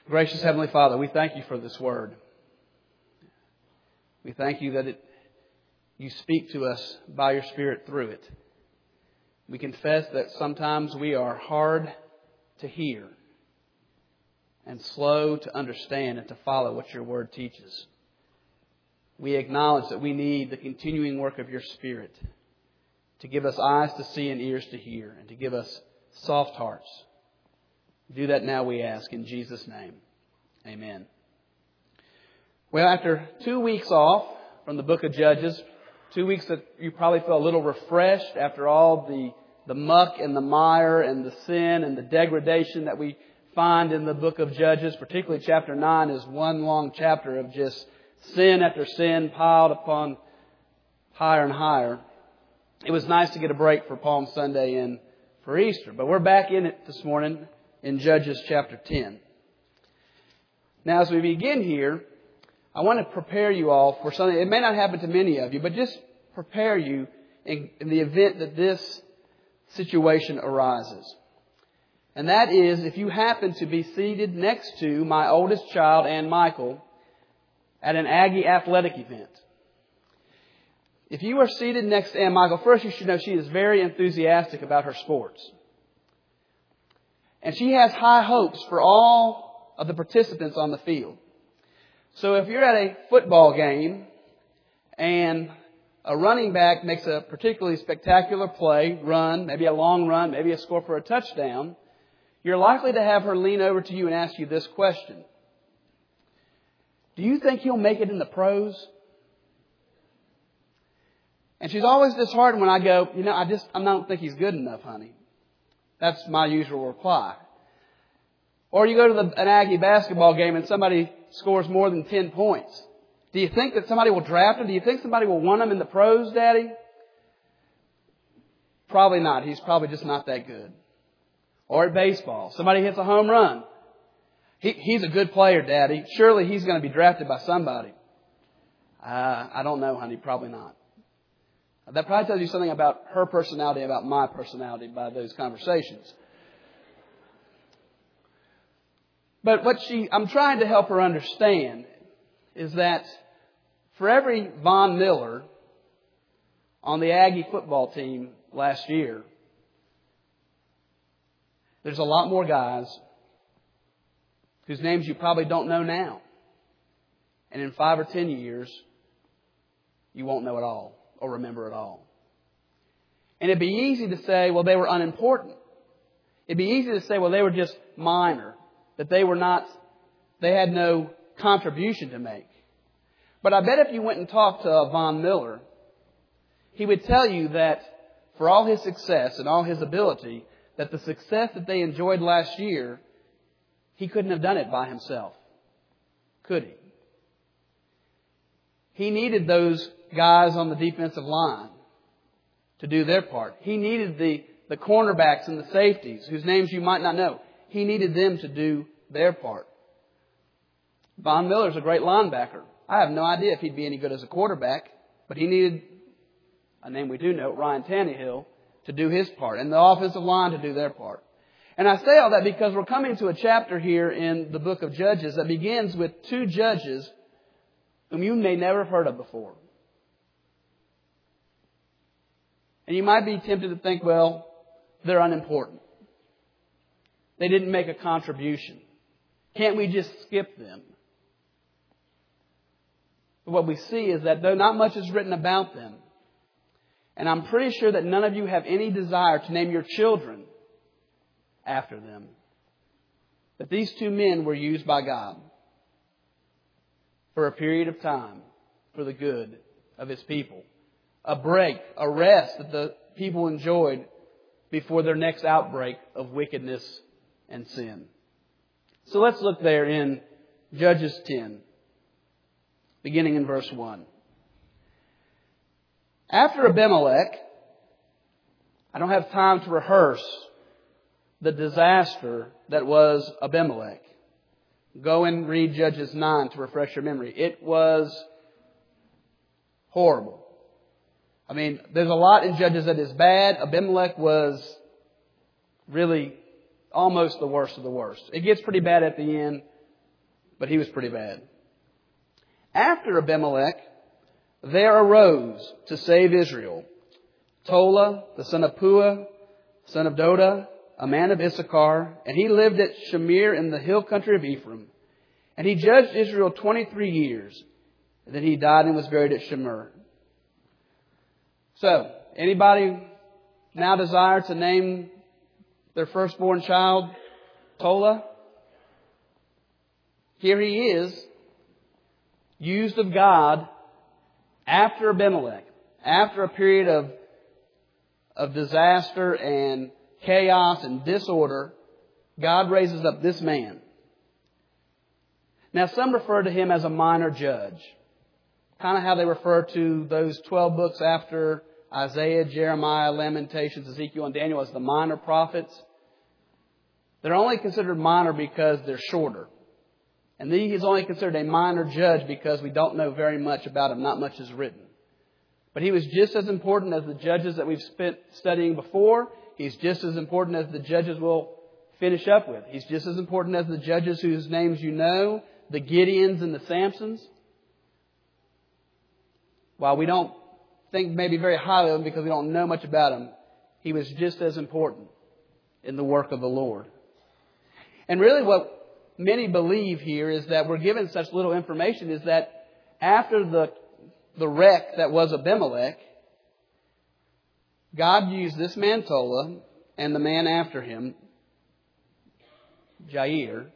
Gracious Heavenly Father, we thank you for this word. We thank you that you speak to us by your Spirit through it. We confess that sometimes we are hard to hear and slow to understand and to follow what your word teaches. We acknowledge that we need the continuing work of your Spirit to give us eyes to see and ears to hear and to give us soft hearts. Do that now, we ask, in Jesus' name. Amen. Well, after 2 weeks off from the book of Judges, 2 weeks that you probably feel a little refreshed after all the muck and the mire and the sin and the degradation that we find in the book of Judges, particularly chapter 9 is one long chapter of just sin after sin piled upon higher and higher. It was nice to get a break for Palm Sunday and for Easter, but we're back in it this morning in Judges chapter 10. Now, as we begin here, I want to prepare you all for something. It may not happen to many of you, but just prepare you in the event that this situation arises. And that is, if you happen to be seated next to my oldest child, Ann Michael, at an Aggie athletic event. If you are seated next to Ann Michael, first you should know she is very enthusiastic about her sports. And she has high hopes for all of the participants on the field. So if you're at a football game and a running back makes a particularly spectacular play, run, maybe a long run, maybe a score for a touchdown, you're likely to have her lean over to you and ask you this question. Do you think he'll make it in the pros? And she's always disheartened when I go, I don't think he's good enough, honey. That's my usual reply. Or you go to an Aggie basketball game and somebody scores more than 10 points. Do you think that somebody will draft him? Do you think somebody will want him in the pros, Daddy? Probably not. He's probably just not that good. Or at baseball, somebody hits a home run. He's a good player, Daddy. Surely he's going to be drafted by somebody. I don't know, honey. Probably not. That probably tells you something about her personality, about my personality by those conversations. But I'm trying to help her understand is that for every Von Miller on the Aggie football team last year, there's a lot more guys whose names you probably don't know now. And in 5 or 10 years, you won't know it all or remember it all. And it'd be easy to say, well, they were unimportant. It'd be easy to say, well, they were just minor, that they had no contribution to make. But I bet if you went and talked to Von Miller, he would tell you that for all his success and all his ability, that the success that they enjoyed last year, he couldn't have done it by himself. Could he? He needed those guys on the defensive line to do their part. He needed the cornerbacks and the safeties, whose names you might not know. He needed them to do their part. Von Miller's a great linebacker. I have no idea if he'd be any good as a quarterback, but he needed a name we do know, Ryan Tannehill, to do his part, and the offensive line to do their part. And I say all that because we're coming to a chapter here in the book of Judges that begins with 2 judges whom you may never have heard of before. And you might be tempted to think, well, they're unimportant. They didn't make a contribution. Can't we just skip them? But what we see is that though not much is written about them, and I'm pretty sure that none of you have any desire to name your children after them, that these 2 men were used by God for a period of time for the good of His people. A break, a rest that the people enjoyed before their next outbreak of wickedness and sin. So let's look there in Judges 10, beginning in verse 1. After Abimelech, I don't have time to rehearse the disaster that was Abimelech. Go and read Judges 9 to refresh your memory. It was horrible. I mean, there's a lot in Judges that is bad. Abimelech was really almost the worst of the worst. It gets pretty bad at the end, but he was pretty bad. After Abimelech, there arose to save Israel Tola, the son of Puah, son of Doda, a man of Issachar, and he lived at Shamir in the hill country of Ephraim. And he judged Israel 23 years. And then he died and was buried at Shamir. So, anybody now desire to name their firstborn child Tola? Here he is, used of God after Abimelech, after a period of disaster and chaos and disorder. God raises up this man. Now, some refer to him as a minor judge. Kind of how they refer to those 12 books after Isaiah, Jeremiah, Lamentations, Ezekiel, and Daniel as the minor prophets. They're only considered minor because they're shorter. And he is only considered a minor judge because we don't know very much about him. Not much is written. But he was just as important as the judges that we've spent studying before. He's just as important as the judges we'll finish up with. He's just as important as the judges whose names you know, the Gideons and the Samsons. While we don't think maybe very highly of him because we don't know much about him, he was just as important in the work of the Lord. And really what many believe here is that we're given such little information is that after the wreck that was Abimelech, God used this man Tola and the man after him, Jair,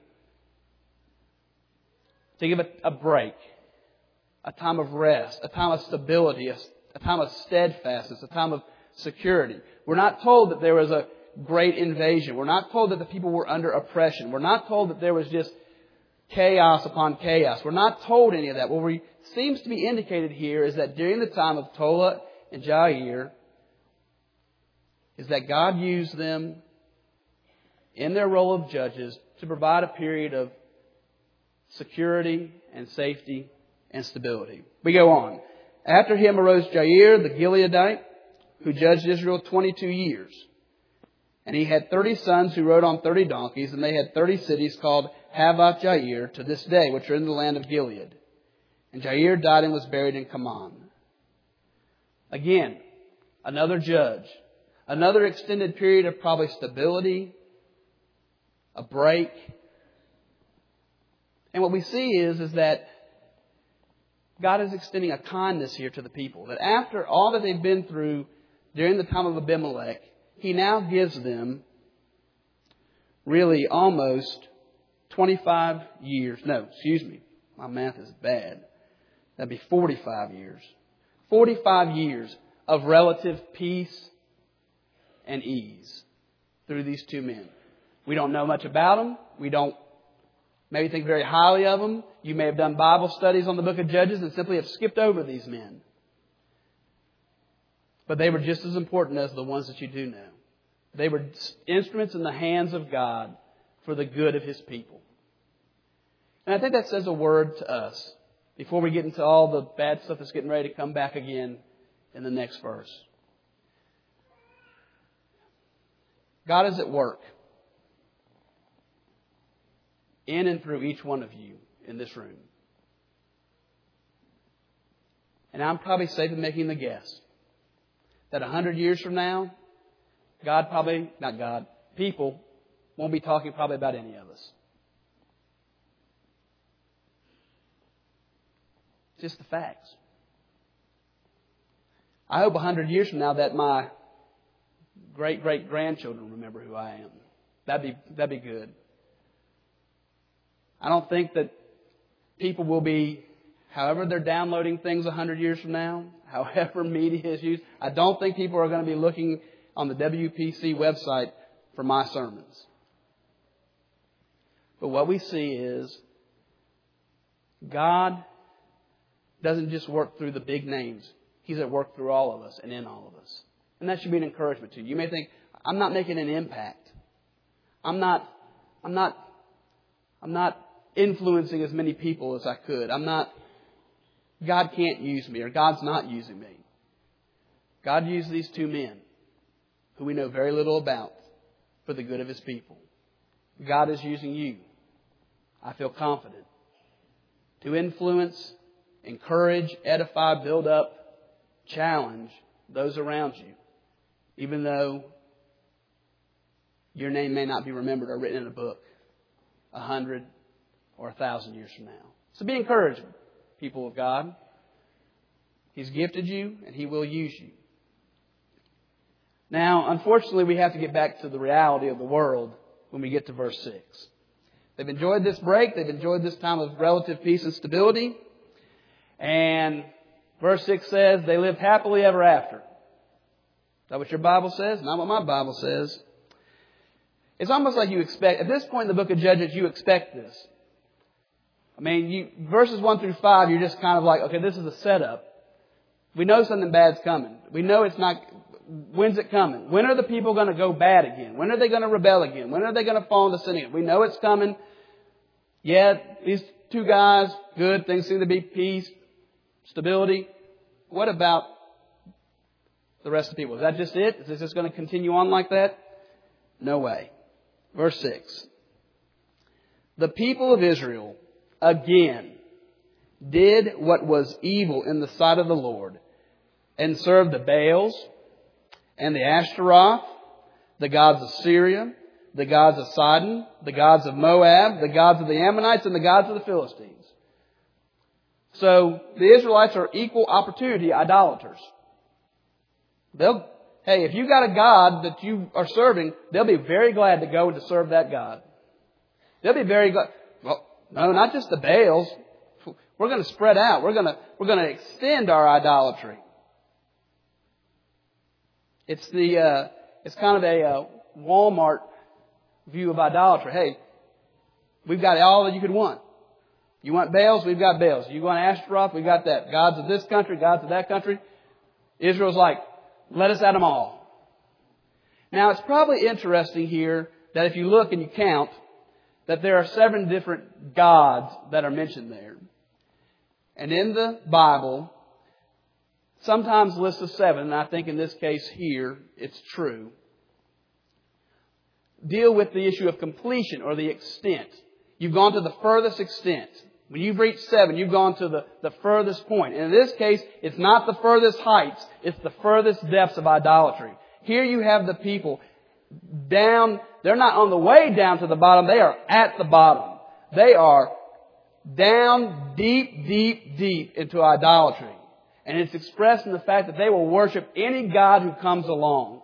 to give a break, a time of rest, a time of stability, a time of steadfastness, a time of security. We're not told that there was a great invasion. We're not told that the people were under oppression. We're not told that there was just chaos upon chaos. We're not told any of that. What seems to be indicated here is that during the time of Tola and Jair, is that God used them in their role of judges to provide a period of security and safety and stability. We go on. After him arose Jair, the Gileadite, who judged Israel 22 years. And he had 30 sons who rode on 30 donkeys, and they had 30 cities called Havoth Jair to this day, which are in the land of Gilead. And Jair died and was buried in Kaman. Again, another judge. Another extended period of probably stability, a break. And what we see is that God is extending a kindness here to the people. That after all that they've been through during the time of Abimelech, He now gives them really almost 25 years. No, excuse me. My math is bad. That'd be 45 years. 45 years of relative peace and ease through these two men. We don't know much about them. We don't maybe think very highly of them. You may have done Bible studies on the book of Judges and simply have skipped over these men. But they were just as important as the ones that you do know. They were instruments in the hands of God for the good of His people. And I think that says a word to us before we get into all the bad stuff that's getting ready to come back again in the next verse. God is at work in and through each one of you in this room. And I'm probably safe in making the guess that 100 years from now, people won't be talking probably about any of us. Just the facts. I hope 100 years from now that my great-great-grandchildren remember who I am. That'd be good. I don't think that people will be, however they're downloading things 100 years from now, however media is used, I don't think people are going to be looking on the WPC website for my sermons. But what we see is God doesn't just work through the big names. He's at work through all of us and in all of us. And that should be an encouragement to you. You may think, I'm not making an impact. I'm not influencing as many people as I could. God can't use me, or God's not using me. God used these two men who we know very little about for the good of His people. God is using you. I feel confident to influence, encourage, edify, build up, challenge those around you, even though your name may not be remembered or written in a book 100 or 1,000 years from now. So be encouraged, people of God. He's gifted you and He will use you. Now, unfortunately, we have to get back to the reality of the world when we get to verse 6. They've enjoyed this break. They've enjoyed this time of relative peace and stability. And verse 6 says, they lived happily ever after. Is that what your Bible says? Not what my Bible says. It's almost like you expect, at this point in the book of Judges, you expect this. I mean, verses 1 through 5, you're just kind of like, okay, this is a setup. We know something bad's coming. We know it's not, when's it coming? When are the people going to go bad again? When are they going to rebel again? When are they going to fall into sin again? We know it's coming. Yeah, these two guys, good, things seem to be peace, stability. What about the rest of the people? Is that just it? Is this just going to continue on like that? No way. Verse 6. The people of Israel again did what was evil in the sight of the Lord and served the Baals and the Ashtaroth, the gods of Syria, the gods of Sidon, the gods of Moab, the gods of the Ammonites, and the gods of the Philistines. So the Israelites are equal opportunity idolaters. Hey, if you got a God that you are serving, they'll be very glad to go to serve that God. They'll be very glad. Well, no, not just the Baals. We're going to spread out. We're going to extend our idolatry. It's kind of a Walmart view of idolatry. Hey, we've got all that you could want. You want Baals? We've got Baals. You want Ashtaroth? We've got that. Gods of this country, gods of that country. Israel's like, let us at them all. Now, it's probably interesting here that if you look and you count, that there are 7 different gods that are mentioned there. And in the Bible, sometimes lists of 7, and I think in this case here, it's true, deal with the issue of completion or the extent. You've gone to the furthest extent. When you've reached 7, you've gone to the furthest point. And in this case, it's not the furthest heights. It's the furthest depths of idolatry. Here you have the people down. They're not on the way down to the bottom. They are at the bottom. They are down deep, deep, deep into idolatry. And it's expressed in the fact that they will worship any god who comes along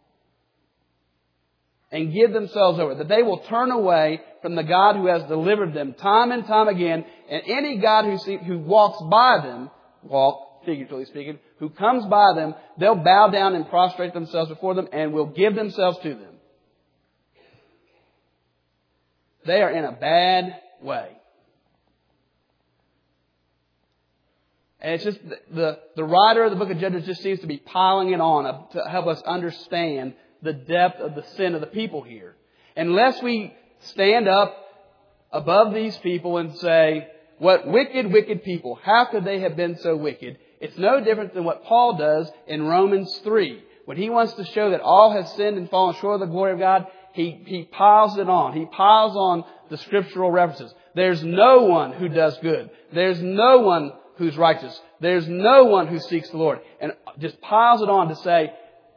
and give themselves over. That they will turn away from the God who has delivered them time and time again. And any God who walks by them, figuratively speaking, who comes by them, they'll bow down and prostrate themselves before them and will give themselves to them. They are in a bad way. And it's just the writer of the book of Judges just seems to be piling it on to help us understand the depth of the sin of the people here. Unless we stand up above these people and say, what wicked, wicked people. How could they have been so wicked? It's no different than what Paul does in Romans 3. When he wants to show that all have sinned and fallen short of the glory of God, he piles it on. He piles on the scriptural references. There's no one who does good. There's no one who's righteous. There's no one who seeks the Lord. And just piles it on to say,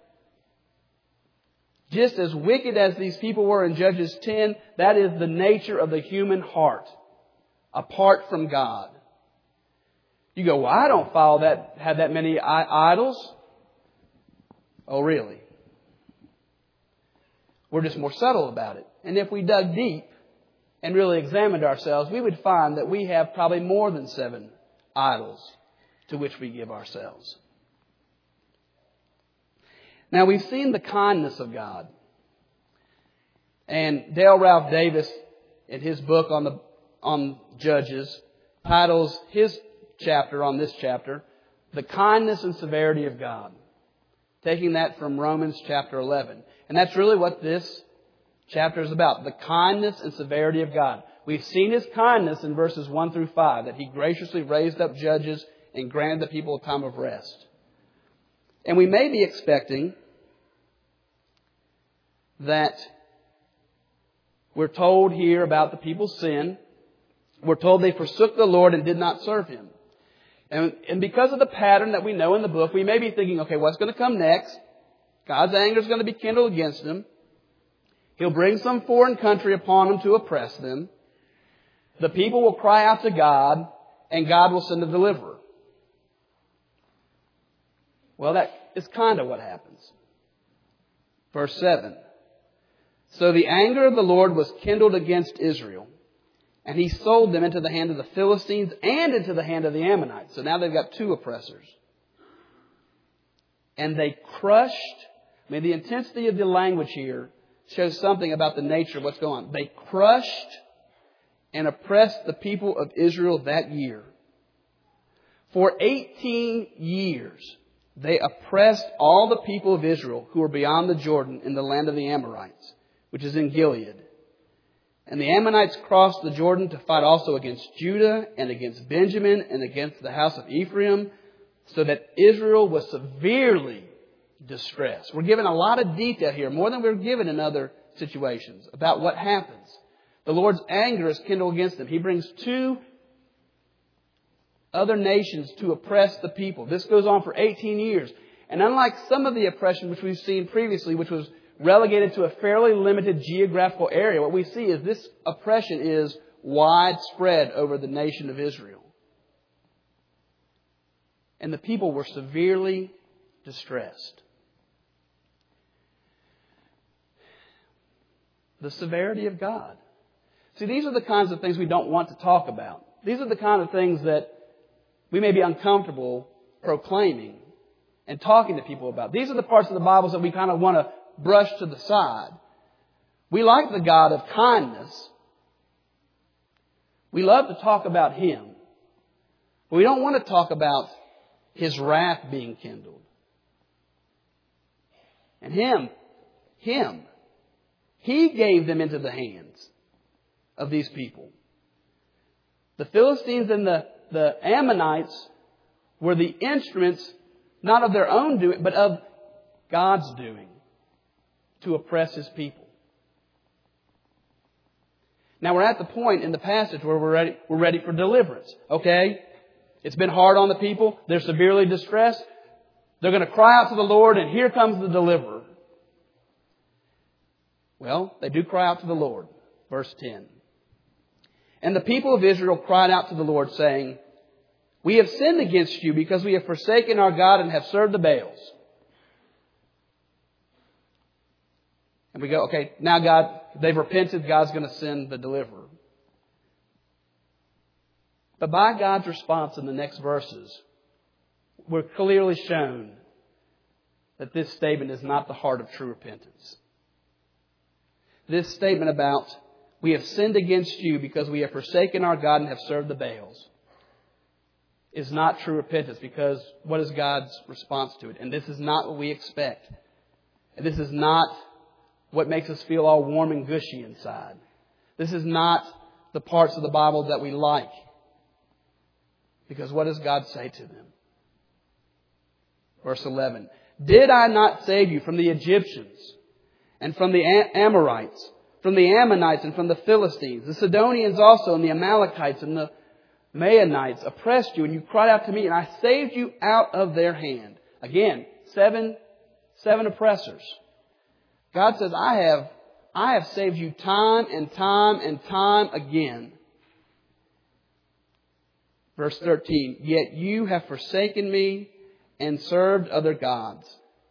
just as wicked as these people were in Judges 10, that is the nature of the human heart, apart from God. You go, well, I don't have that many idols. Oh, really? We're just more subtle about it. And if we dug deep and really examined ourselves, we would find that we have probably more than 7 idols to which we give ourselves. Now, we've seen the kindness of God. And Dale Ralph Davis, in his book on Judges, titles his chapter on this chapter, The Kindness and Severity of God. Taking that from Romans chapter 11. And that's really what this chapter is about. The kindness and severity of God. We've seen His kindness in verses 1 through 5. That He graciously raised up judges and granted the people a time of rest. And we may be expecting that we're told here about the people's sin. We're told they forsook the Lord and did not serve Him. And because of the pattern that we know in the book, we may be thinking, okay, what's going to come next? God's anger is going to be kindled against them. He'll bring some foreign country upon them to oppress them. The people will cry out to God, and God will send a deliverer. Well, that is kind of what happens. Verse 7. So the anger of the Lord was kindled against Israel, and He sold them into the hand of the Philistines and into the hand of the Ammonites. So now they've got two oppressors. And they crushed, the intensity of the language here shows something about the nature of what's going on. They crushed and oppressed the people of Israel that year. For 18 years, they oppressed all the people of Israel who were beyond the Jordan in the land of the Amorites, which is in Gilead. And the Ammonites crossed the Jordan to fight also against Judah and against Benjamin and against the house of Ephraim, so that Israel was severely distressed. We're given a lot of detail here, more than we're given in other situations, about what happens. The Lord's anger is kindled against them. He brings two other nations to oppress the people. This goes on for 18 years. And unlike some of the oppression which we've seen previously, which was relegated to a fairly limited geographical area, what we see is this oppression is widespread over the nation of Israel. And the people were severely distressed. The severity of God. See, these are the kinds of things we don't want to talk about. These are the kind of things that we may be uncomfortable proclaiming and talking to people about. These are the parts of the Bible that we kind of want to brush to the side. We like the God of kindness. We love to talk about Him. But we don't want to talk about His wrath being kindled. And Him, He gave them into the hands of these people. The Philistines and the Ammonites were the instruments, not of their own doing, but of God's doing, to oppress His people. Now we're at the point in the passage where we're ready for deliverance. Okay? It's been hard on the people. They're severely distressed. They're going to cry out to the Lord, and here comes the deliverer. Well, they do cry out to the Lord. Verse 10. And the people of Israel cried out to the Lord, saying, We have sinned against you because we have forsaken our God and have served the Baals. And we go, okay, now God, they've repented, God's going to send the deliverer. But by God's response in the next verses, we're clearly shown that this statement is not the heart of true repentance. This statement about, we have sinned against you because we have forsaken our God and have served the Baals, is not true repentance, because what is God's response to it? And this is not what we expect. And this is not what makes us feel all warm and gushy inside. This is not the parts of the Bible that we like. Because what does God say to them? Verse 11. Did I not save you from the Egyptians and from the Amorites, from the Ammonites and from the Philistines? The Sidonians also and the Amalekites and the Maonites oppressed you, and you cried out to me, and I saved you out of their hand. Again, seven oppressors. God says, I have saved you time and time and time again. Verse 13, yet you have forsaken me and served other gods.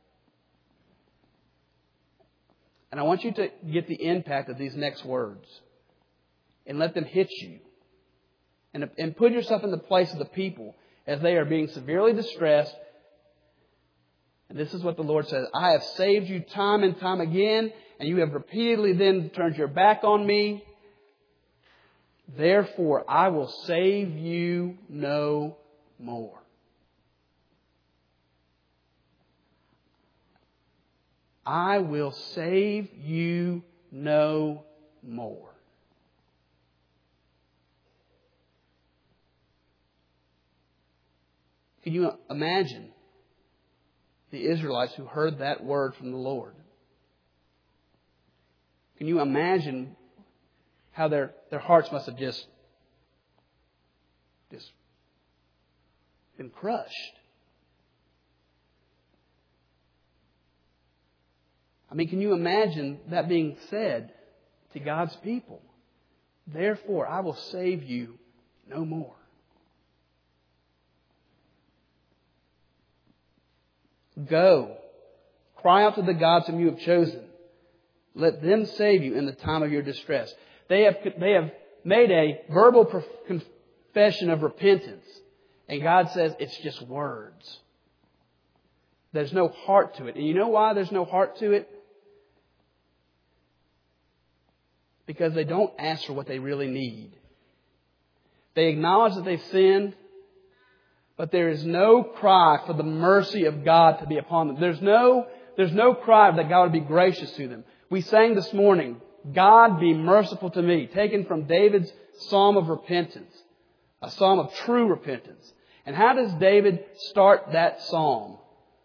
And I want you to get the impact of these next words and let them hit you. And put yourself in the place of the people as they are being severely distressed. And this is what the Lord says. I have saved you time and time again, and you have repeatedly then turned your back on me. Therefore, I will save you no more. I will save you no more. Can you imagine the Israelites who heard that word from the Lord? Can you imagine how their hearts must have just just been crushed. I mean, can you imagine that being said to God's people? Therefore, I will save you no more. Go, cry out to the gods whom you have chosen. Let them save you in the time of your distress. They have made a verbal confession of repentance. And God says it's just words. There's no heart to it. And you know why there's no heart to it? Because they don't ask for what they really need. They acknowledge that they've sinned, but there is no cry for the mercy of God to be upon them. There's no cry that God would be gracious to them. We sang this morning, God be merciful to me, taken from David's Psalm of repentance, a psalm of true repentance. And how does David start that psalm?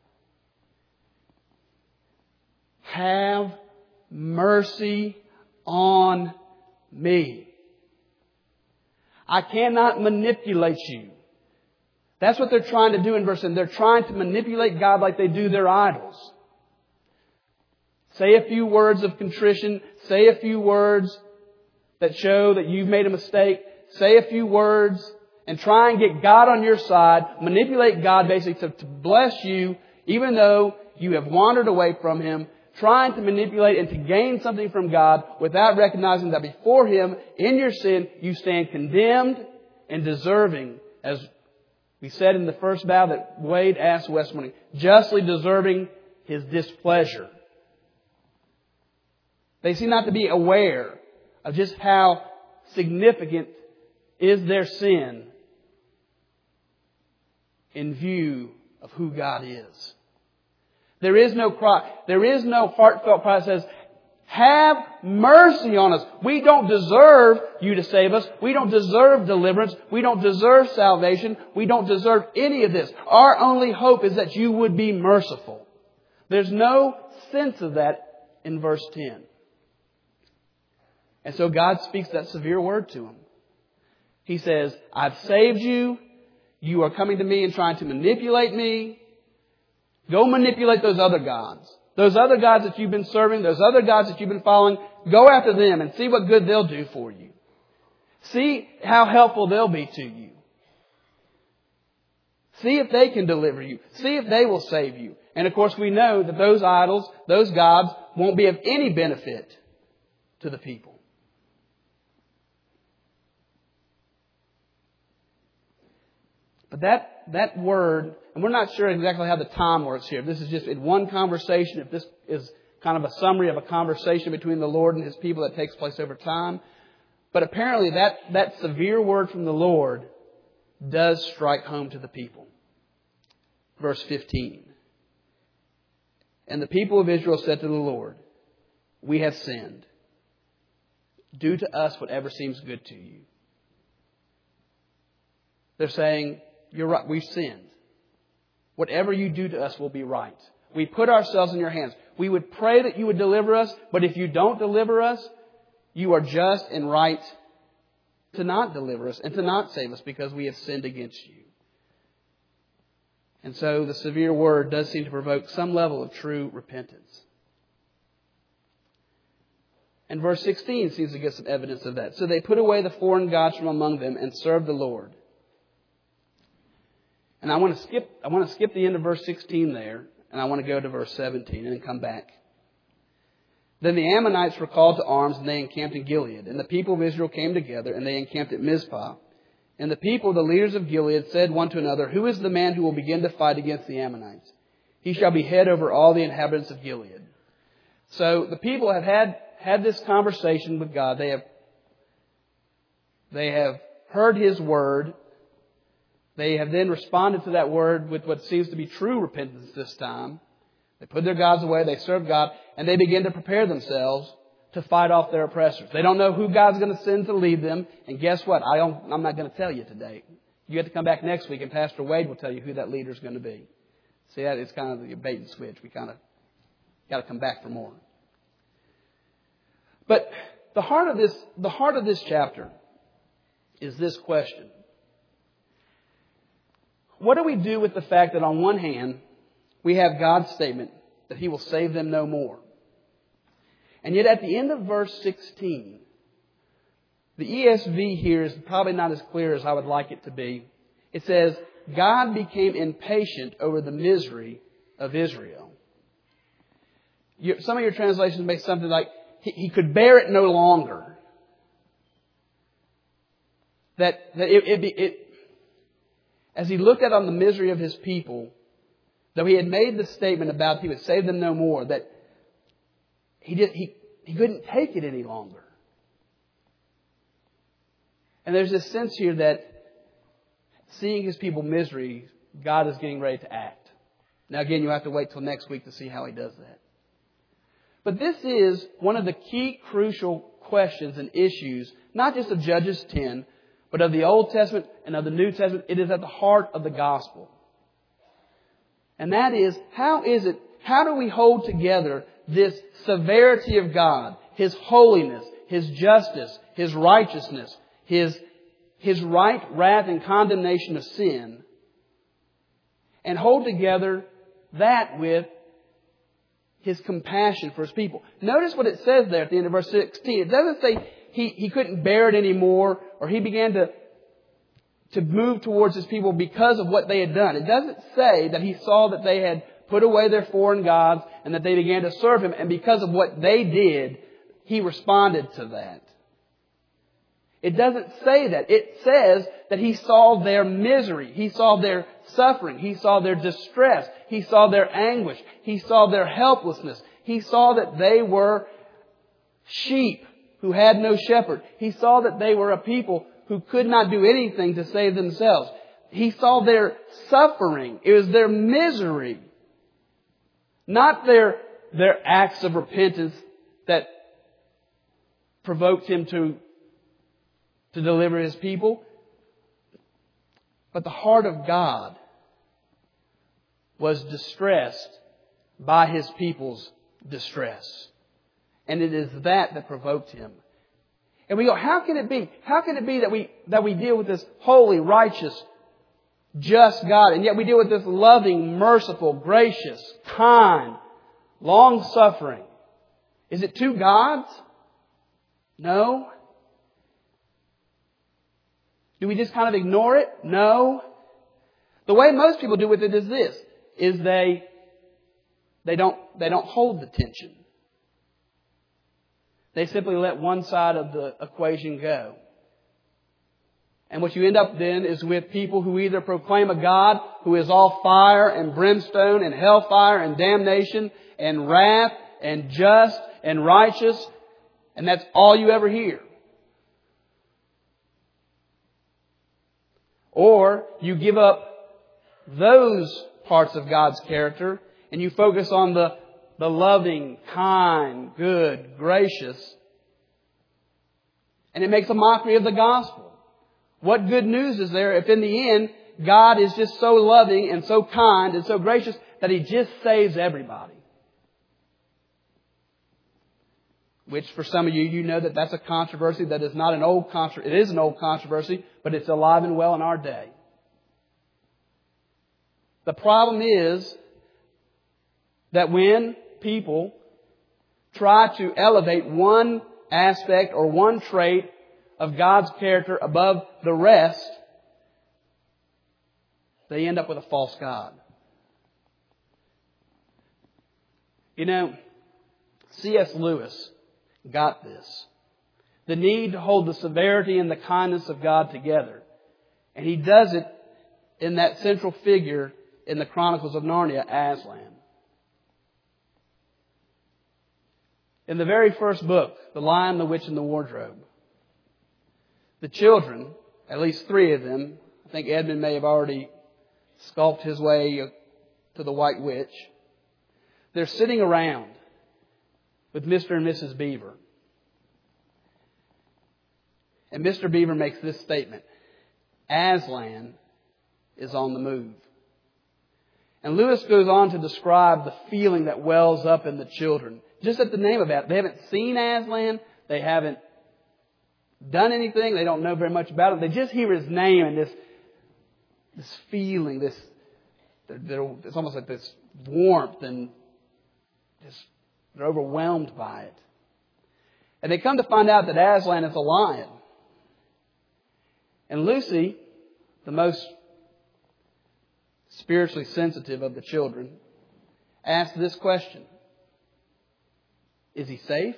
Have mercy on me. I cannot manipulate you. That's what they're trying to do in verse 7. They're trying to manipulate God like they do their idols. Say a few words of contrition. Say a few words that show that you've made a mistake. Say a few words and try and get God on your side. Manipulate God basically to bless you even though you have wandered away from Him. Trying to manipulate and to gain something from God without recognizing that before Him, in your sin, you stand condemned and deserving, as we said in the first vow that Wade asked West morning, justly deserving His displeasure. They seem not to be aware of just how significant is their sin in view of who God is. There is no cry. There is no heartfelt cry that says, have mercy on us. We don't deserve you to save us. We don't deserve deliverance. We don't deserve salvation. We don't deserve any of this. Our only hope is that you would be merciful. There's no sense of that in verse 10. And so God speaks that severe word to them. He says, I've saved you. You are coming to me and trying to manipulate me. Go manipulate those other gods. Those other gods that you've been serving, those other gods that you've been following, go after them and see what good they'll do for you. See how helpful they'll be to you. See if they can deliver you. See if they will save you. And of course we know that those idols, those gods, won't be of any benefit to the people. But that word, and we're not sure exactly how the time works here. This is just in one conversation. If this is kind of a summary of a conversation between the Lord and His people that takes place over time. But apparently that severe word from the Lord does strike home to the people. Verse 15. And the people of Israel said to the Lord, we have sinned. Do to us whatever seems good to you. They're saying, you're right, we've sinned. Whatever you do to us will be right. We put ourselves in your hands. We would pray that you would deliver us, but if you don't deliver us, you are just and right to not deliver us and to not save us because we have sinned against you. And so the severe word does seem to provoke some level of true repentance. And verse 16 seems to give some evidence of that. So they put away the foreign gods from among them and served the Lord. And I want to skip the end of verse 16 there, and I want to go to verse 17 and then come back. Then the Ammonites were called to arms, and they encamped in Gilead. And the people of Israel came together, and they encamped at Mizpah. And the people, the leaders of Gilead, said one to another, who is the man who will begin to fight against the Ammonites? He shall be head over all the inhabitants of Gilead. So the people have had this conversation with God. They have heard His word. They have then responded to that word with what seems to be true repentance this time. They put their gods away, they serve God, and they begin to prepare themselves to fight off their oppressors. They don't know who God's going to send to lead them. And guess what? I'm not going to tell you today. You have to come back next week and Pastor Wade will tell you who that leader is going to be. See, that is kind of the bait and switch. We kind of got to come back for more. But the heart of this chapter is this question. what do we do with the fact that on one hand, we have God's statement that He will save them no more? And yet at the end of verse 16, the ESV here is probably not as clear as I would like it to be. It says, God became impatient over the misery of Israel. Some of your translations make something like, He could bear it no longer. As He looked at on the misery of His people, though He had made the statement about He would save them no more, that He couldn't take it any longer. And there's this sense here that seeing His people misery, God is getting ready to act. Now again, you'll have to wait till next week to see how He does that. But this is one of the key crucial questions and issues, not just of Judges 10, but of the Old Testament and of the New Testament. It is at the heart of the gospel. And that is, how do we hold together this severity of God, His holiness, His justice, His righteousness, His right wrath and condemnation of sin, and hold together that with His compassion for His people? Notice what it says there at the end of verse 16. It doesn't say He couldn't bear it anymore, or He began to move towards His people because of what they had done. It doesn't say that He saw that they had put away their foreign gods and that they began to serve Him, and because of what they did, He responded to that. It doesn't say that. It says that He saw their misery. He saw their suffering. He saw their distress. He saw their anguish. He saw their helplessness. He saw that they were sheep who had no shepherd. He saw that they were a people who could not do anything to save themselves. He saw their suffering. It was their misery, not their acts of repentance that provoked Him to deliver His people. But the heart of God was distressed by His people's distress. And it is that provoked Him. And we go, how can it be? How can it be that we deal with this holy, righteous, just God, and yet we deal with this loving, merciful, gracious, kind, long-suffering? Is it two gods? No. Do we just kind of ignore it? No. The way most people do with it is this, is they don't hold the tension. They simply let one side of the equation go. And what you end up then is with people who either proclaim a God who is all fire and brimstone and hellfire and damnation and wrath and just and righteous, and that's all you ever hear. Or you give up those parts of God's character and you focus on the loving, kind, good, gracious. And it makes a mockery of the gospel. What good news is there if in the end God is just so loving and so kind and so gracious that He just saves everybody? Which for some of you, you know that that's a controversy that is not an old controversy. It is an old controversy, but it's alive and well in our day. The problem is that when people try to elevate one aspect or one trait of God's character above the rest, they end up with a false god. You know, C.S. Lewis got this. The need to hold the severity and the kindness of God together. And he does it in that central figure in the Chronicles of Narnia, Aslan. In the very first book, The Lion, the Witch, and the Wardrobe, the children, at least 3 of them, I think Edmund may have already skulked his way to the White Witch, they're sitting around with Mr. and Mrs. Beaver. And Mr. Beaver makes this statement: Aslan is on the move. And Lewis goes on to describe the feeling that wells up in the children. Just at the name of it. They haven't seen Aslan. They haven't done anything. They don't know very much about him. They just hear his name and this feeling, it's almost like this warmth, and they're overwhelmed by it. And they come to find out that Aslan is a lion. And Lucy, the most spiritually sensitive of the children, asks this question: is he safe?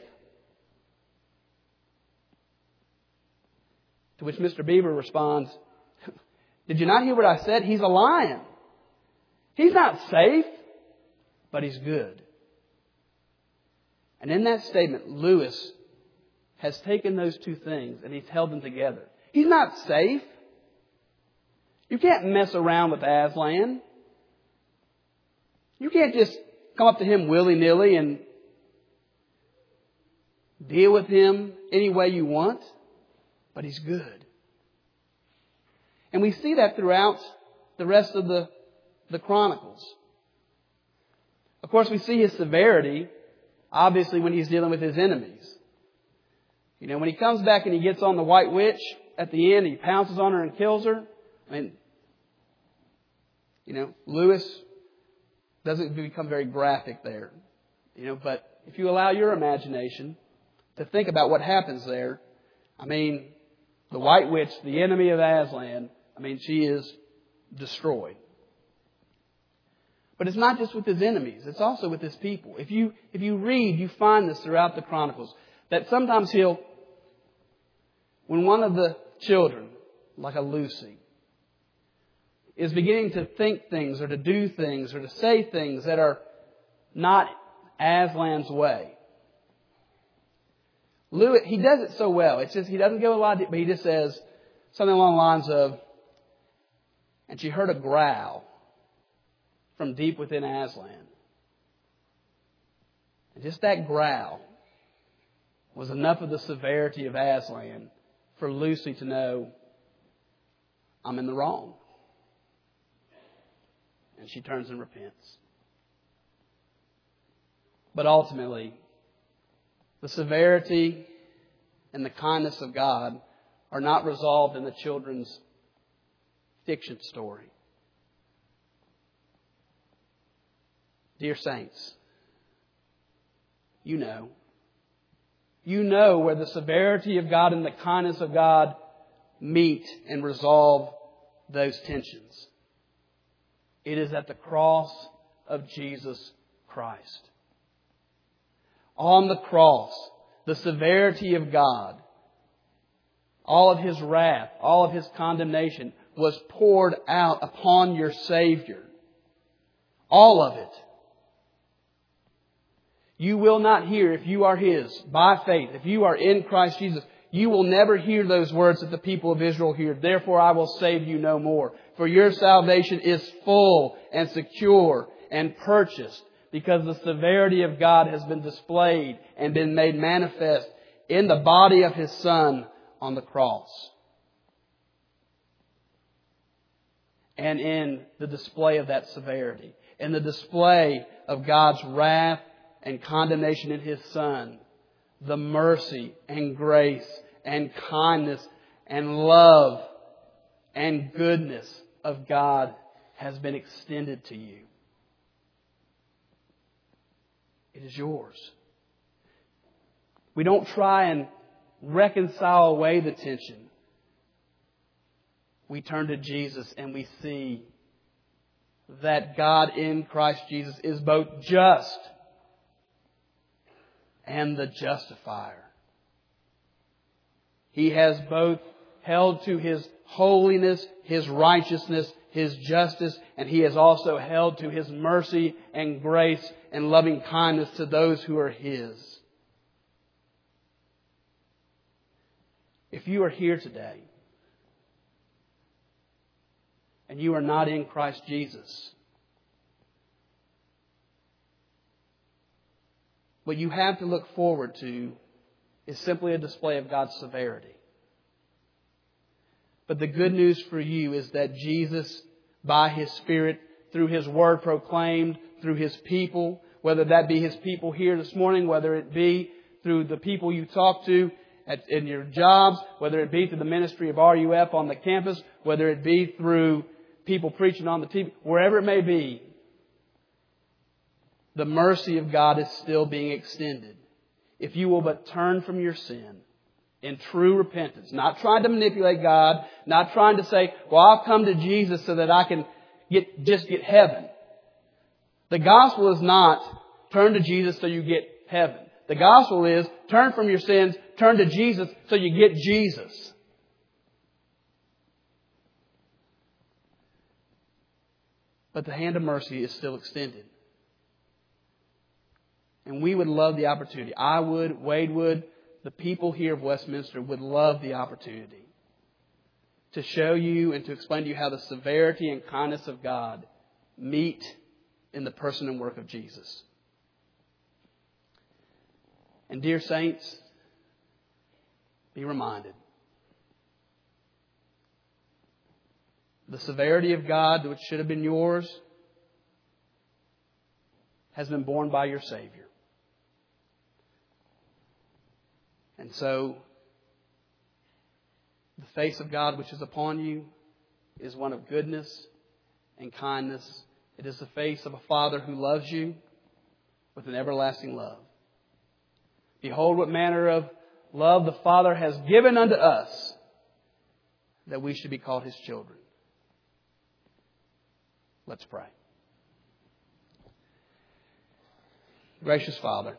To which Mr. Beaver responds, did you not hear what I said? He's a lion. He's not safe, but he's good. And in that statement, Lewis has taken those two things and he's held them together. He's not safe. You can't mess around with Aslan. You can't just come up to him willy-nilly and deal with him any way you want. But he's good. And we see that throughout the rest of the Chronicles. Of course, we see his severity, obviously, when he's dealing with his enemies. You know, when he comes back and he gets on the White Witch at the end, he pounces on her and kills her. I mean, you know, Lewis doesn't become very graphic there. You know, but if you allow your imagination to think about what happens there, I mean, the White Witch, the enemy of Aslan, I mean, she is destroyed. But it's not just with his enemies. It's also with his people. If you read, you find this throughout the Chronicles, that sometimes when one of the children, like a Lucy, is beginning to think things or to do things or to say things that are not Aslan's way, Lewis, he does it so well. It's just, he doesn't go a lot, but he just says something along the lines of, and she heard a growl from deep within Aslan. And just that growl was enough of the severity of Aslan for Lucy to know, I'm in the wrong. And she turns and repents. But ultimately, the severity and the kindness of God are not resolved in the children's fiction story. Dear saints, you know where the severity of God and the kindness of God meet and resolve those tensions. It is at the cross of Jesus Christ. On the cross, the severity of God, all of His wrath, all of His condemnation was poured out upon your Savior. All of it. You will not hear, if you are His, by faith, if you are in Christ Jesus, you will never hear those words that the people of Israel hear. Therefore I will save you no more. For your salvation is full and secure and purchased, because the severity of God has been displayed and been made manifest in the body of His Son on the cross. And in the display of that severity, in the display of God's wrath and condemnation in His Son, the mercy and grace and kindness and love and goodness of God has been extended to you. It is yours. We don't try and reconcile away the tension. We turn to Jesus and we see that God in Christ Jesus is both just and the justifier. He has both held to His holiness, His righteousness, His justice, and He has also held to His mercy and grace and loving kindness to those who are His. If you are here today and you are not in Christ Jesus, what you have to look forward to is simply a display of God's severity. But the good news for you is that Jesus, by His Spirit, through His Word proclaimed, through His people, whether that be His people here this morning, whether it be through the people you talk to in your jobs, whether it be through the ministry of RUF on the campus, whether it be through people preaching on the TV, wherever it may be, the mercy of God is still being extended. If you will but turn from your sin in true repentance, not trying to manipulate God, not trying to say, well, I'll come to Jesus so that I can just get heaven. The gospel is not turn to Jesus so you get heaven. The gospel is turn from your sins, turn to Jesus so you get Jesus. But the hand of mercy is still extended. And we would love the opportunity. I would, Wade would, the people here of Westminster would love the opportunity to show you and to explain to you how the severity and kindness of God meet in the person and work of Jesus. And dear saints, be reminded. The severity of God, which should have been yours, has been borne by your Savior. And so, the face of God which is upon you is one of goodness and kindness. It is the face of a Father who loves you with an everlasting love. Behold what manner of love the Father has given unto us, that we should be called His children. Let's pray. Gracious Father,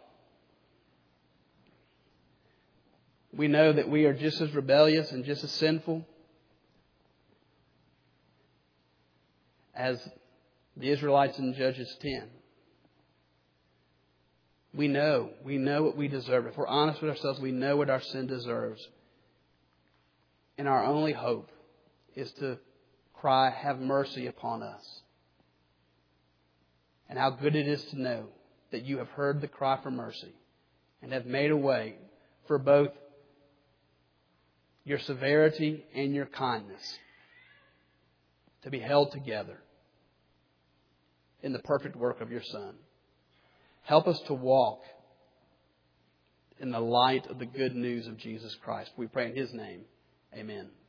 we know that we are just as rebellious and just as sinful as the Israelites in Judges 10. We know what we deserve. If we're honest with ourselves, we know what our sin deserves. And our only hope is to cry, have mercy upon us. And how good it is to know that you have heard the cry for mercy and have made a way for both your severity and your kindness to be held together in the perfect work of your Son. Help us to walk in the light of the good news of Jesus Christ. We pray in His name. Amen.